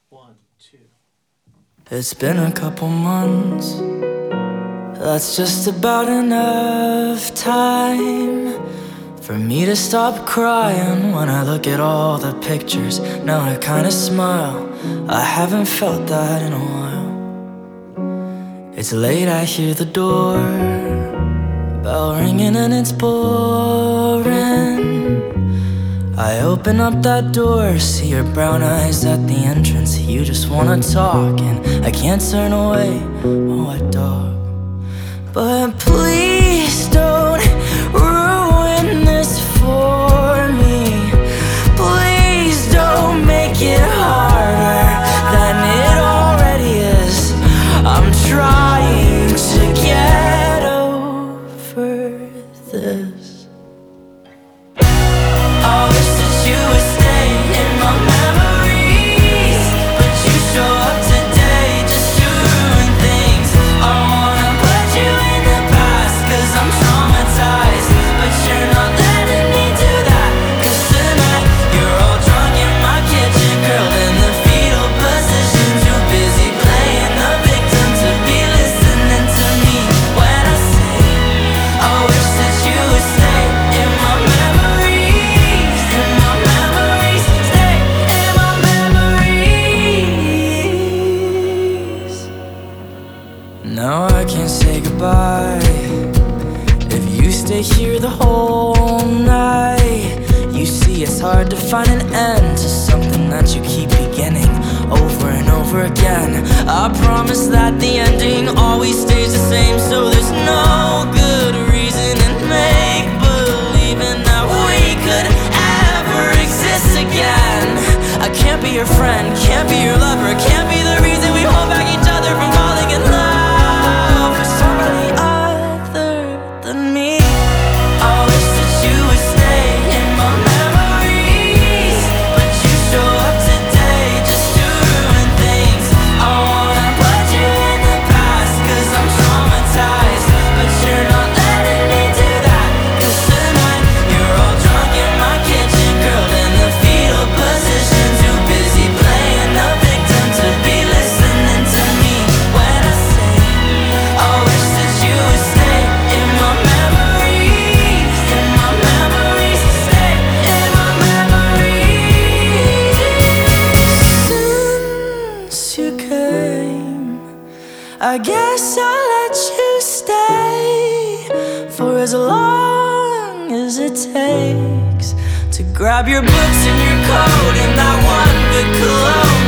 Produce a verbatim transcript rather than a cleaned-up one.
One, two. It's been a couple months. That's just about enough time for me to stop crying when I look at all the pictures. Now I kinda smile. I haven't felt that in a while. It's late, I hear the door bell ringing and it's boring. I open up that door, see your brown eyes at the entrance. You just wanna talk and I can't turn away, oh wet dog. But please don't ruin this for me. Please don't make it harder than it already is. I'm trying to get over this. I wish that you would stay in my memories, but you show up today just to ruin things. I wanna put you in the past, cause I'm traumatized, but you're not letting me do that. Cause tonight, you're all drunk in my kitchen, curled in the fetal position, too busy playing the victim to be listening to me when I say, I wish that you would stay in my memories, in my memories, stay in my memories. Now I can't say goodbye if you stay here the whole night. You see, it's hard to find an end to something that you keep beginning over and over again. I promise that the ending always stays the same, so there's no good reason in make believing that we could ever exist again. I can't be your friend, can't be your lover, can't be the reason we hold back each other from falling in love with somebody other than me. I wish that you would stay in my memories, but you show up today just to ruin things. I wanna put you in the past, cause I'm traumatized, but you're not letting me do that. Cause tonight, you're all drunk in my kitchen, curled in the fetal position, too busy playing the victim to be listening to me when I say, I wish that you would stay in my memories, in my memories, stay in my memories. Since you came, I guess I'll let you stay for as long as it takes to grab your books and your coat and that one good cologne